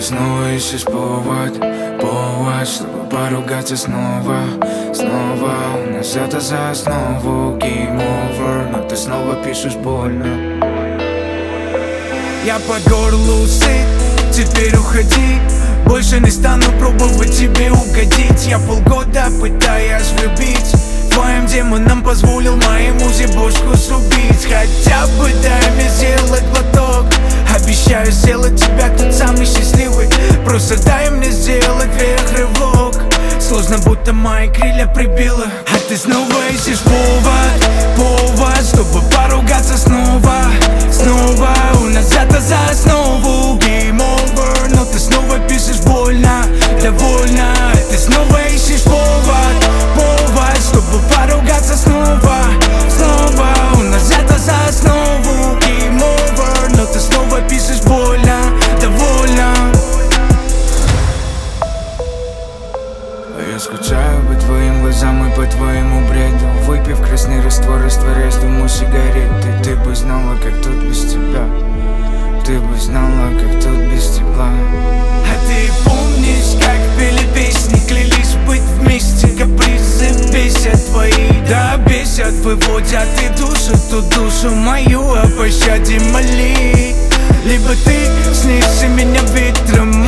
снова ищешь повод, чтобы поругаться снова. У нас это за основу, game over, но ты снова пишешь больно. Я по горлу сыт, теперь уходи. Больше не стану пробовать тебе угодить. Я полгода пытаюсь влюбить, твоим демонам позволил моей музе бошку срубить. Хотя бы дай мне сделать глоток, обещаю сделать тебя тут самый счастливый. Просто дай мне сделать вверх рывок. Сложно, будто мои крылья прибило. А ты снова ищешь повод, чтобы поругаться снова. У нас это за основу, game over, но ты снова пишешь больно, довольно. Ты снова ищешь повод, чтобы поругаться снова. У нас это за основу, game over, но ты снова пишешь больно, довольно. Я скучаю по твоим глазам и по твоему бреду. Выпив красный раствор, растворяясь в дыму сигареты. Ты бы знала, как тут без тебя, ты бы знала, как тут без тепла. А ты помнишь, как пели песни, клялись быть вместе. Капризы бесят твои, да бесят, выводят и душат ту душу мою. О пощаде моли, либо ты снишься меня ветром.